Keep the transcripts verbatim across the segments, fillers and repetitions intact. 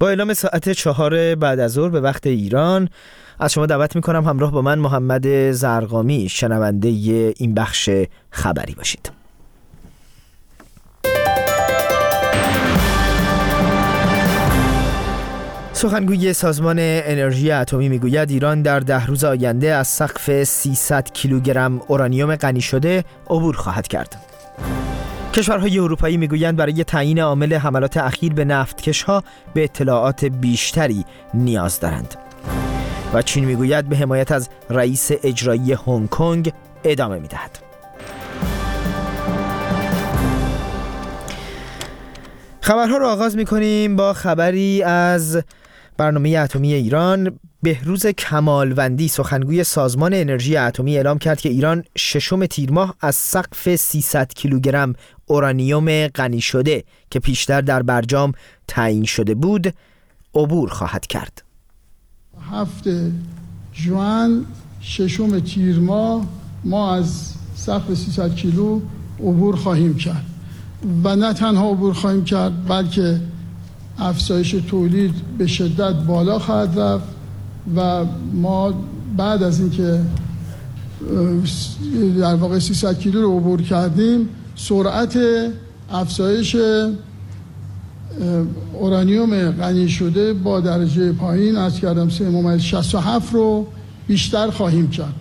با اعلام ساعت چهار بعد از ظهر به وقت ایران از شما دعوت میکنم همراه با من محمد زرقامی شنونده این بخش خبری باشید. سخنگوی سازمان انرژی اتمی میگوید ایران در ده روز آینده از سقف سیصد کیلوگرم اورانیوم غنی شده عبور خواهد کرد. کشورهای اروپایی میگویند برای تعیین عامل حملات اخیر به نفتکش‌ها به اطلاعات بیشتری نیاز دارند. و چین میگوید به حمایت از رئیس اجرایی هنگ کنگ ادامه میدهد. خبرها رو آغاز میکنیم با خبری از برنامه اتمی ایران. بهروز کمالوندی سخنگوی سازمان انرژی اتمی اعلام کرد که ایران ششم تیر ماه از سقف سیصد کیلوگرم اورانیوم غنی شده که پیشتر در برجام تعیین شده بود عبور خواهد کرد. هفته ژوئن ششم تیر ماه ما از سقف سیصد کیلو عبور خواهیم کرد و نه تنها عبور خواهیم کرد بلکه افزایش تولید به شدت بالا خواهد رفت و ما بعد از اینکه در واقع سیصد کیلو رو عبور کردیم سرعت افزایش اورانیوم غنی شده با درجه پایین از کردم سه ممیز شصت و هفت رو بیشتر خواهیم کرد.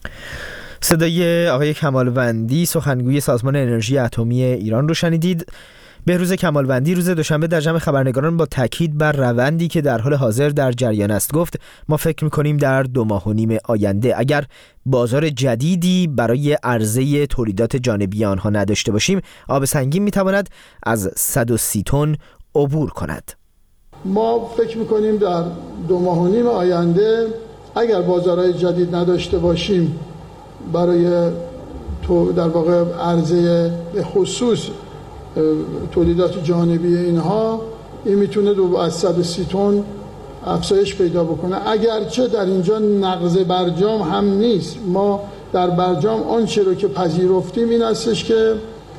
صدای آقای کمالوندی سخنگوی سازمان انرژی اتمی ایران رو شنیدید. بهروز کمالوندی روز دوشنبه در جمع خبرنگاران با تاکید بر روندی که در حال حاضر در جریان است گفت ما فکر می‌کنیم در دو ماه و نیم آینده اگر بازار جدیدی برای عرضه تولیدات جانبی آنها نداشته باشیم آب سنگین می‌تواند از صد و سی تن عبور کند. ما فکر می‌کنیم در دو ماه و نیم آینده اگر بازارهای جدید نداشته باشیم برای تو در واقع عرضه به خصوص تولیدات جانبی اینها این میتونه دو از صد و سی تن افزایش پیدا بکنه. اگرچه در اینجا نقض برجام هم نیست، ما در برجام آنچه رو که پذیرفتیم این هستش که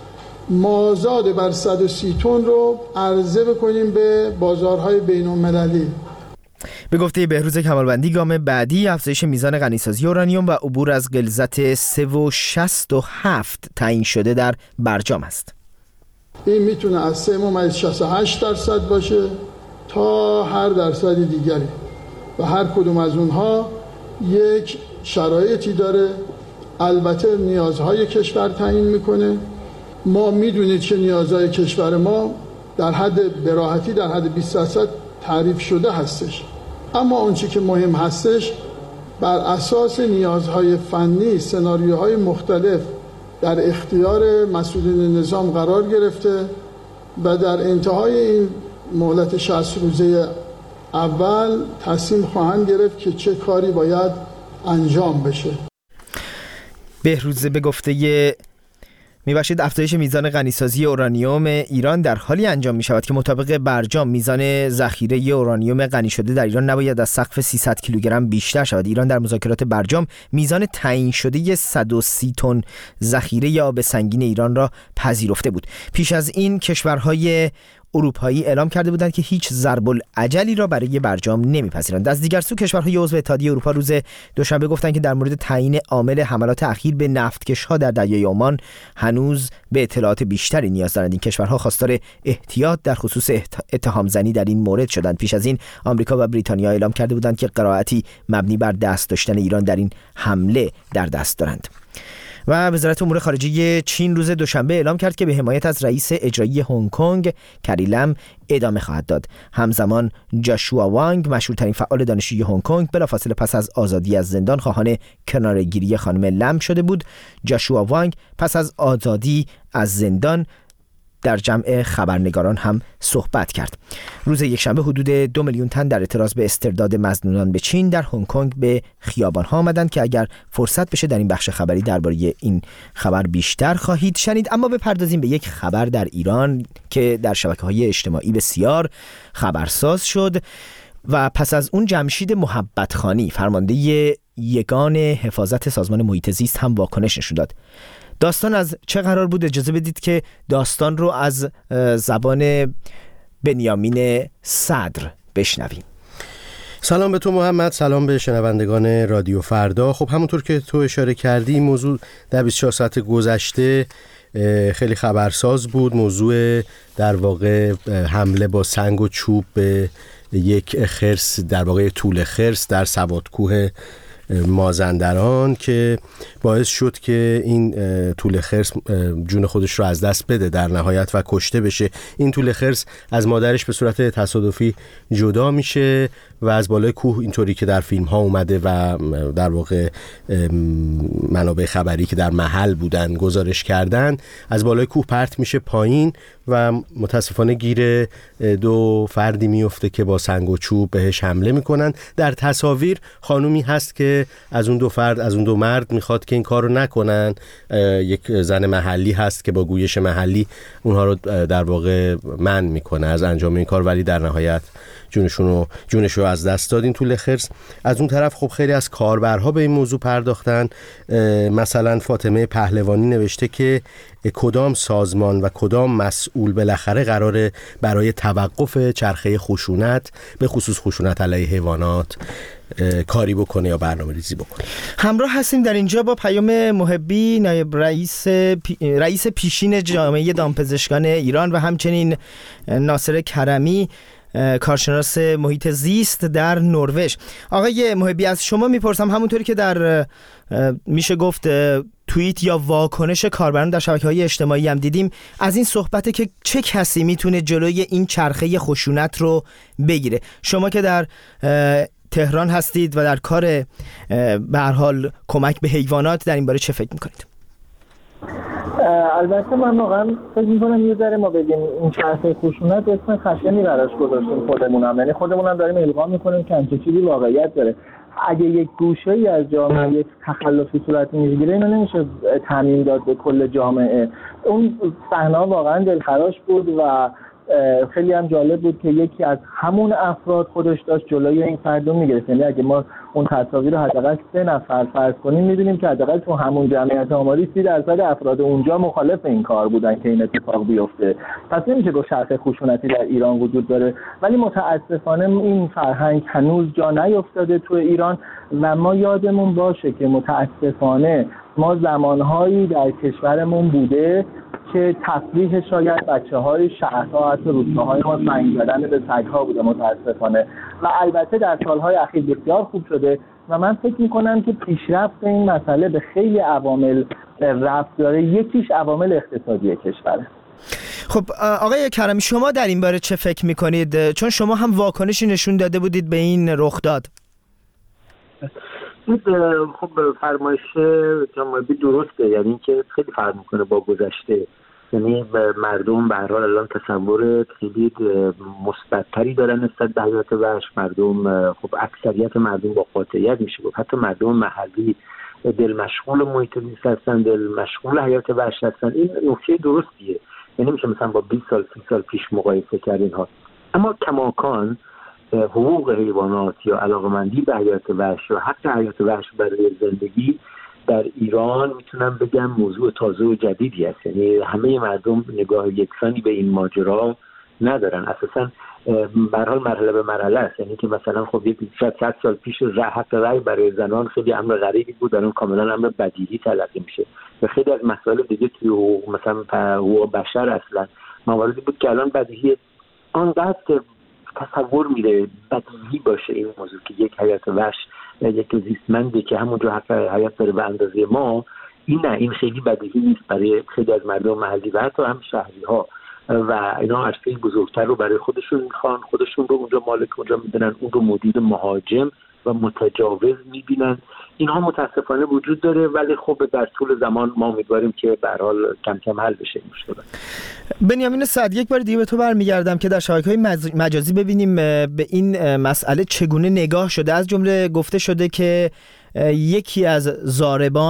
مازاد بر صد و سی تن رو عرضه بکنیم به بازارهای بین المللی. به گفته بهروز کمالوندی گام بعدی افزایش میزان غنیسازی اورانیوم و عبور از غلظت سه و شصت و هفت تعیین شده در برجام است. این میتونه از سه ممیز شصت و هشت درصد باشه تا هر درصد دیگری و هر کدوم از اونها یک شرایطی داره، البته نیازهای کشور تعیین میکنه. ما میدونید که نیازهای کشور ما در حد براحتی در حد بیست درصد تعریف شده هستش، اما آنچه که مهم هستش بر اساس نیازهای فنی سناریوهای مختلف در اختیار مسئولین نظام قرار گرفته و در انتهای این مهلت شصت روزه اول تصمیم خواهند گرفت که چه کاری باید انجام بشه. بهروز به گفته میباشید افزایش میزان غنیسازی اورانیوم ایران در حالی انجام می شود که مطابق برجام میزان ذخیره اورانیوم غنی شده در ایران نباید از سقف سیصد کیلوگرم بیشتر شود. ایران در مذاکرات برجام میزان تعیین شده صد و سی تن ذخیره آب سنگین ایران را پذیرفته بود. پیش از این کشورهای اروپایی اعلام کرده بودند که هیچ ضرب العجلی را برای برجام نمیپذیرند. از دیگر سو کشورهای عضو اتحادیه اروپا روز دوشنبه گفتند که در مورد تعیین عامل حملات اخیر به نفتکش‌ها در دریای عمان هنوز به اطلاعات بیشتری نیاز دارند. این کشورها خواستار احتیاط در خصوص اتهام زنی در این مورد شدند. پیش از این آمریکا و بریتانیا اعلام کرده بودند که قرائتی مبنی بر دست داشتن ایران در این حمله در دست دارند. و وزارت امور خارجه چین روز دوشنبه اعلام کرد که به حمایت از رئیس اجرایی هنگ کنگ کری لم ادامه خواهد داد. همزمان جاشوا وانگ مشهورترین فعال دانشجوی هنگ کنگ بلافاصله پس از آزادی از زندان خواهان کناره‌گیری خانم لم شده بود. جاشوا وانگ پس از آزادی از زندان در جمع خبرنگاران هم صحبت کرد. روز یکشنبه حدود دو میلیون تن در اعتراض به استرداد مظنونان به چین در هنگ کنگ به خیابان‌ها آمدند که اگر فرصت بشه در این بخش خبری درباره این خبر بیشتر خواهید شنید. اما بپردازیم به یک خبر در ایران که در شبکه‌های اجتماعی بسیار خبرساز شد و پس از اون جمشید محبتخانی فرمانده یگان حفاظت سازمان محیط زیست هم واکنش نشون داد. داستان از چه قرار بود؟ اجازه بدید که داستان رو از زبان بنیامین صدر بشنویم. سلام به تو محمد، سلام به شنوندگان رادیو فردا. خب همونطور که تو اشاره کردی، موضوع در بیست و چهار ساعت گذشته خیلی خبرساز بود. موضوع در واقع حمله با سنگ و چوب به یک خرس، در واقع طول خرس در سوادکوه مازندران که باعث شد که این طول خرس جون خودش رو از دست بده در نهایت و کشته بشه. این طول خرس از مادرش به صورت تصادفی جدا میشه و از بالای کوه، اینطوری که در فیلم ها اومده و در واقع منابع خبری که در محل بودن گزارش کردن، از بالای کوه پرت میشه پایین و متاسفانه گیر دو فردی میفته که با سنگ و چوب بهش حمله میکنن. در تصاویر خانومی هست که از اون دو فرد، از اون دو مرد میخواد که این کار رو نکنن. یک زن محلی هست که با گویش محلی اونها رو در واقع منع میکنه از انجام این کار، ولی در نهایت جونشون رو جونش رو از دست داد این طول خرس. از اون طرف خب خیلی از کاربرها به این موضوع پرداختن. مثلا فاطمه پهلوانی نوشته که کدام سازمان و کدام مسئول بالاخره قراره برای توقف چرخه خشونت، به خصوص خشونت علیه حیوانات، کاری بکنه یا برنامه ریزی بکنه. همراه هستیم در اینجا با پیام محبی، نایب رئیس پی... رئیس پیشین جامعه دامپزشکان ایران و همچنین ناصر کرمی، کارشناس محیط زیست در نروژ. آقای محبی، از شما میپرسم، همونطوری که در میشه گفت توییت یا واکنش کاربران در شبکه‌های اجتماعی هم دیدیم، از این صحبته که چه کسی میتونه جلوی این چرخه خشونت رو بگیره. شما که در تهران هستید و در کار به هر حال کمک به حیوانات، در این باره چه فکر میکنید؟ البته من واقعا فکر میکنم یه ذره ما بگیم این چرخه خشونت اسم خشنی براش گذاشتیم خودمون هم، یعنی خودمون هم داریم القا میکنیم که همچین چیزی واقعیت داره. اگه یک گوشه‌ای از جامعه یک تخلفی صورت میگیره، اینو نمیشه تعمیم داد به کل جامعه. اون صحنه واقعا دلخراش بود و خیلی هم جالب بود که یکی از همون افراد خودش داشت جلوی این فرد رو میگرفت. یعنی اگه ما اون تصاویر رو حداقل سه نفر فرض کنیم، می‌بینیم که حداقل تو همون جمعیت آماری سی درصد افراد اونجا مخالف این کار بودن که این اتفاق بیفته. پس نمیشه گفت چرخه خشونتی در ایران وجود داره، ولی متاسفانه این فرهنگ هنوز جا نیفتاده تو ایران و ما یادمون باشه که متاسفانه ما زمانهایی در کشورمون بوده که تفریح شاید بچه‌های شهرها، حتی روستاهای ما، سنگ زدن به سگ‌ها بوده متاسفانه. و البته در سالهای اخیر بسیار خوب شده و من فکر می‌کنم که پیشرفت این مسئله به خیلی عوامل ربط داره. یکیش عوامل اقتصادی کشوره. خب آقای کرمی، شما در این باره چه فکر می‌کنید؟ چون شما هم واکنشی نشون داده بودید به این رخداد. خب فرمایش جنابی درسته، یعنی که خیلی فرق میکنه با گذشته. یعنی مردم به هر حال الان تصور خیلی مثبت‌تری دارن نسبت به حیات وحش. مردم خب اکثریت مردم با قاطعیت میشه گفت حتی مردم محلی دل مشغول محیط زیست هستن، دل مشغول حیات وحش هستن. این نکته درستیه، یعنی میشه مثلا با بیست سال سی سال پیش مقایسه کرد اینها. اما کماکان حقوق حیوانات یا علاقمندی به حیات وحش و حق حیات وحش برای زندگی در ایران میتونم بگم موضوع تازه و جدیدی است. یعنی همه مردم نگاه یکسانی به این ماجرا ندارن. اساساً به هر حال مرحله به مرحله است. یعنی که مثلا خب یک صد سال پیش حق رأی برای زنان خیلی امر غریبی بود، الان کاملا امر بدیهی تلقی میشه. و خیلی از مسائل دیگه توی حقوق مثلا حقوق بشر اصلا مواردی بود که الان بدیهی آنقدر تصور میره بدیهی باشه این موضوع که یک حیات وحش یک زیستمندی که همونجا حق حیات داره به اندازه ما، این نه، این خیلی بدیهی نیست برای خیلی از مردم محلی و حتی هم شهری ها و اینا عرصه بزرگتر رو برای خودشون میخوان، خودشون رو اونجا مالک اونجا میدونن، اون رو مدیر مهاجم و متجاوز میبینن. اینها متاسفانه وجود داره، ولی خب در طول زمان ما امیدواریم که به هر حال کم کم حل بشه این مشکل. بنیامین سعد، یک بار دیگه به تو برمیگردم که در شبکه‌های مجازی ببینیم به این مسئله چگونه نگاه شده. از جمله گفته شده که یکی از ضاربان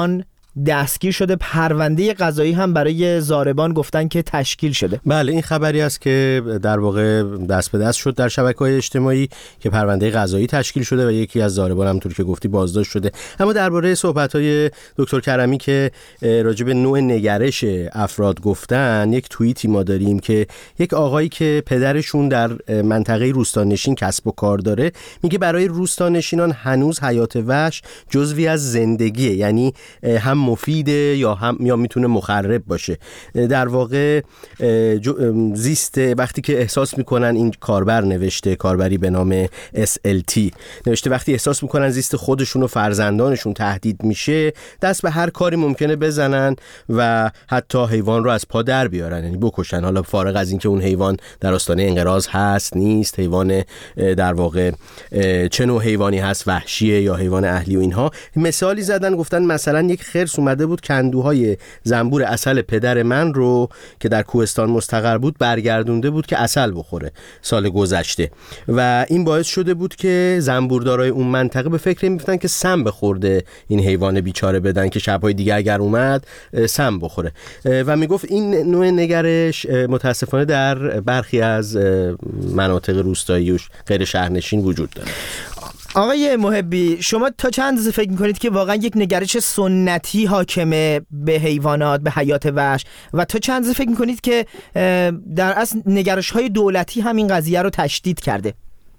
دستگیر شده، پرونده قضایی هم برای ضاربان گفتن که تشکیل شده. بله، این خبری است که در واقع دست به دست شد در شبکه‌های اجتماعی که پرونده قضایی تشکیل شده و یکی از ضاربان همونطور که گفتی بازداشت شده. اما درباره صحبت‌های دکتر کرمی که راجع به نوع نگرش افراد گفتن، یک توییتی ما داریم که یک آقایی که پدرشون در منطقه روستانشین کسب و کار داره میگه برای روستانشینان هنوز حیات وحش جزوی از زندگیه، یعنی هم مفیده یا هم یا میتونه مخرب باشه. در واقع زیست وقتی که احساس میکنن، این کاربر نوشته، کاربری به نام اس ال تی نوشته، وقتی احساس میکنن زیست خودشون و فرزندانشون تهدید میشه، دست به هر کاری ممکنه بزنن و حتی حیوان رو از پا در بیارن، یعنی بکشن. حالا فارغ از اینکه اون حیوان در آستانه انقراض هست نیست، حیوان در واقع چه نوع حیوانی هست، وحشیه یا حیوان اهلی و اینها. مثالی زدن، گفتن مثلا یک خرس اومده بود کندوهای زنبور عسل پدر من رو که در کوهستان مستقر بود برگردونده بود که عسل بخوره سال گذشته و این باعث شده بود که زنبوردارای اون منطقه به فکر این بیفتن که سم بخورده این حیوان بیچاره بدن که شبهای دیگه اگر اومد سم بخوره. و میگفت این نوع نگرش متاسفانه در برخی از مناطق روستایی و غیر شهرنشین وجود داره. آقای محبی، شما تا چند اندازه فکر میکنید که واقعا یک نگرش سنتی حاکمه به حیوانات، به حیات وحش، و تا چند اندازه فکر میکنید که در اصل نگرش های دولتی همین قضیه رو تشدید کرده؟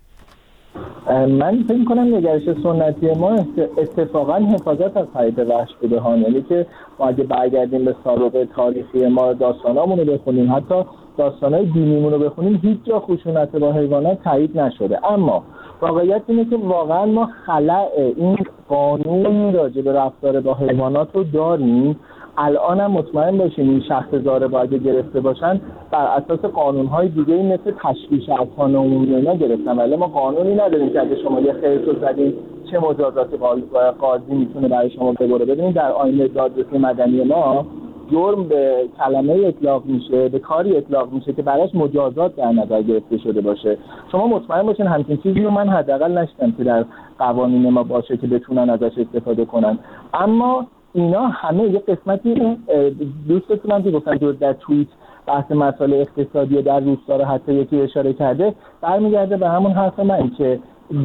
من فکر میکنم نگرش سنتی ما اتفاقا حفاظت از حیات وحش بوده ها، یعنی که ما اگه برگردیم به سابقه تاریخی ما، داستانامون رو بخونیم، حتی داستانای دینیمون رو بخونیم، هیچ جا خشونت با حیوانات تایید نشده. اما واقعیت اینه که واقعا ما خلأ این قانون راجع به رفتار با حیوانات رو داریم. الان هم مطمئن باشین این شخص ضارب اگه گرفته باشن بر اساس قانون‌های دیگه مثل تشویش اذهان عمومی اینا گرفتن، ولی ما قانونی نداریم که اگه شما یه خرس رو زدین چه مجازاتی قاضی میتونه برای شما ببره. ببینید در آیین دادرسی مدنی ما جرم به کلمه اطلاق میشه، به کاری اطلاق میشه که براش مجازات در نظر گرفته شده باشه. شما مطمئن باشین همچین چیزی رو من حداقل نشدم که در قوانین ما باشه که بتونن ازش استفاده کنن. اما اینا همه یه قسمتی دوستتونم که گفتن در توییت بحث مسائل اقتصادی در روستا رو حتی یکی اشاره کرده، برمیگرده به همون حرف من که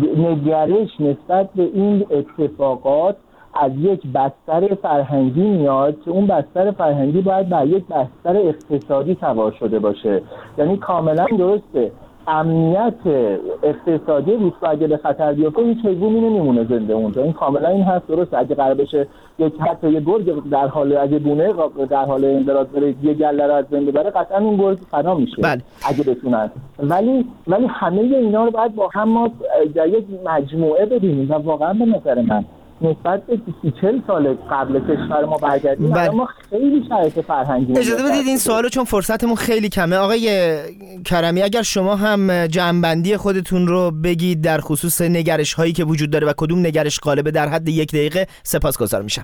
نگرش نسبت به این اتفاقات از یک بستر فرهنگی میاد که اون بستر فرهنگی باید بر یک بستر اقتصادی سوار شده باشه. یعنی کاملا درسته امنیت اقتصادی روستا اگه به خطر بیفته هیچ حیوانی نمیمونه زنده اونجا، این کاملا این حرف درسته. اگه قرار بشه یک حتی یه گرگ در حال اگه بونه در حال انقراض بره یه گله رو از بین ببره، قطعا این گرگ فنا میشه. بله. اگه بتونن. ولی ولی همه اینا رو باید با هم ما در یک مجموعه ببینیم و واقعا به نظر من نسبت به سی چهل سال قبل کشور ما برگردیم بله. ما خیلی شرایط فرهنگی اجازه بدید این سوالو چون فرصتمون خیلی کمه. آقای کرمی، اگر شما هم جمع‌بندی خودتون رو بگید در خصوص نگرش هایی که وجود داره و کدوم نگرش غالبه در حد یک دقیقه، سپاسگزار میشم.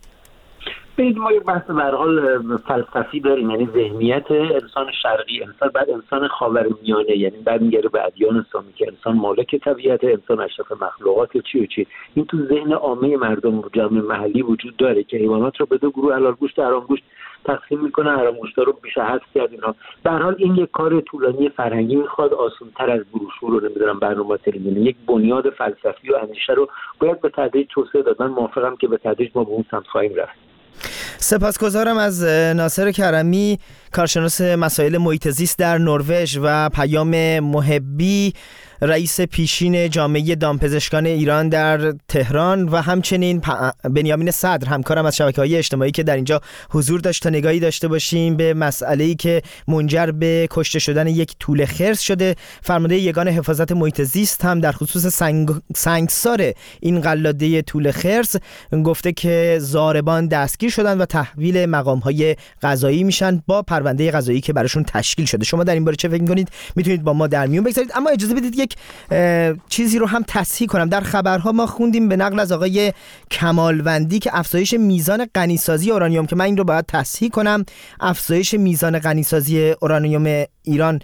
ببینید ما یک بحث به هر حال فلسفی داریم، یعنی ذهنیت انسان شرقی، انسان بعد انسان خاورمیانه، یعنی برمیگره به ادیان اسلامی که انسان مالک طبیعت، انسان اشرف مخلوقات یا چی و چی. این تو ذهن عامه مردم جامعه محلی وجود داره که حیوانات رو به دو گروه حلال گوشت و حرام گوشت تقسیم میکنه، حرام گوشت رو بیش حذف کرد اینا. به هر حال این یک کار طولانی فرهنگی میخواد، آسان‌تر از بروشور رو نمیدونم برنامه تلویزیونی. یک بنیاد فلسفی و اندیشه رو باید به تدریج توسعه داد. من موافقم که به تدریج ما به اون سمت خواهیم رفت. سپاسگزارم از ناصر کرمی، کارشناس مسائل محیط زیست در نروژ، و پیام محبی، رئیس پیشین جامعه دامپزشکان ایران در تهران، و همچنین بنیامین صدر، همکارم از شبکه‌های اجتماعی که در اینجا حضور داشت تا نگاهی داشته باشیم به مسئله‌ای که منجر به کشته شدن یک توله خرس شده. فرمانده یگان حفاظت محیط زیست هم در خصوص سنگ... سنگسار این قلاده توله خرس گفته که ضاربان دستگیر شدن و تحویل مقام‌های قضایی میشن با پرونده قضایی که براشون تشکیل شده. شما در این باره چه فکر می‌کنید؟ میتونید با ما در میون بگذارید. اما اجازه بدید یک چیزی رو هم تصحیح کنم. در خبرها ما خوندیم به نقل از آقای کمالوندی که افزایش میزان غنیسازی اورانیوم، که من این رو باید تصحیح کنم، افزایش میزان غنیسازی اورانیوم ایران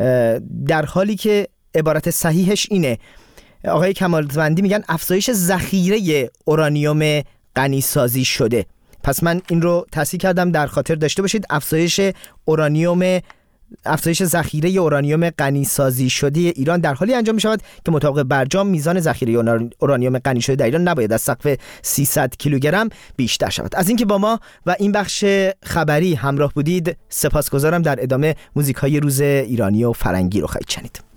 در حالی که عبارت صحیحش اینه، آقای کمالوندی میگن افزایش ذخیره اورانیوم غنیسازی شده پس من این رو تصحیح کردم، در خاطر داشته باشید. افزایش اورانیوم افزایش ذخیره اورانیوم غنی سازی شده ایران در حالی انجام می شود که مطابق برجام میزان ذخیره اورانیوم غنی شده در ایران نباید از سقف سیصد کیلوگرم بیشتر شود. از اینکه با ما و این بخش خبری همراه بودید سپاسگزارم. در ادامه موزیک های روز ایرانی و فرنگی رو خواهید شنید.